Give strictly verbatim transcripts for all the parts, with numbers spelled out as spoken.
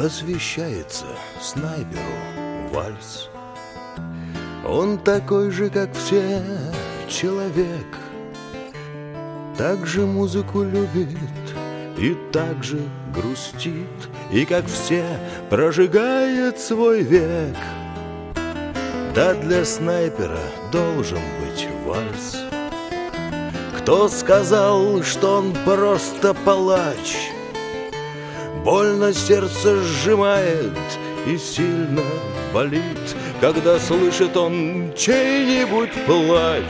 посвящается снайперу вальс. Он такой же, как все, человек, так же музыку любит и так же грустит, и, как все, прожигает свой век. Да, для снайпера должен быть вальс. Кто сказал, что он просто палач? Больно сердце сжимает и сильно болит, когда слышит он чей-нибудь плач.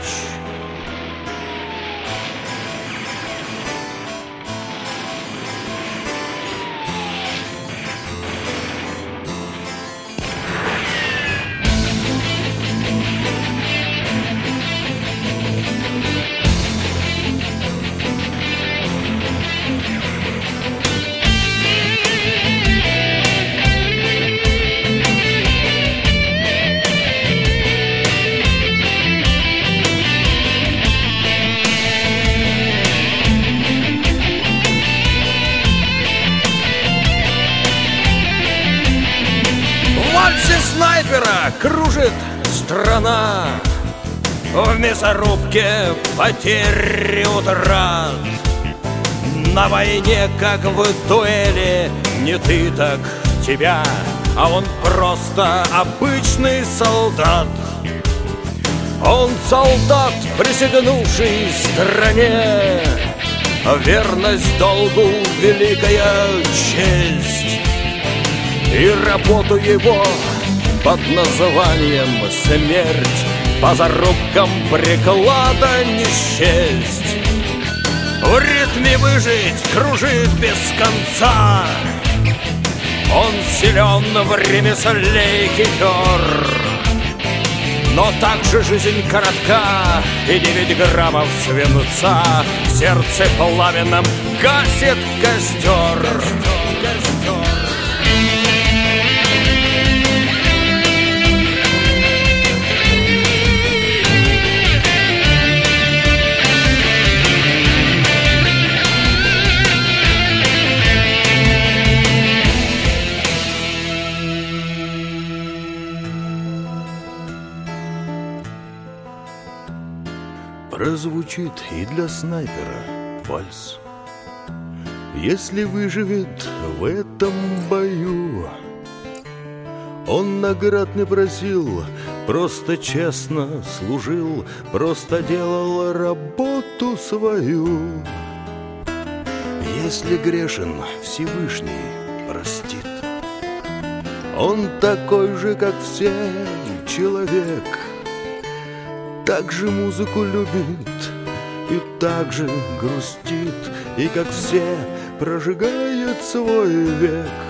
В вальсе снайпера кружит страна, в мясорубке потери утрат. На войне, как в дуэли, не ты, так тебя, а он просто обычный солдат. Он солдат, присягнувший стране, верность долгу — великая честь. И работу его под названием смерть по зарубкам приклада не счесть. В ритме выжить кружит без конца. Он силен в ремесле и хитер, но также жизнь коротка, и девять граммов свинца в сердце пламенном гасит костер. Костер. Прозвучит и для снайпера вальс. Если выживет в этом бою, он наград не просил, просто честно служил, просто делал работу свою. Если грешен, Всевышний простит. Он такой же, как все, человек, так же музыку любит и так же грустит, и, как все, прожигает свой век.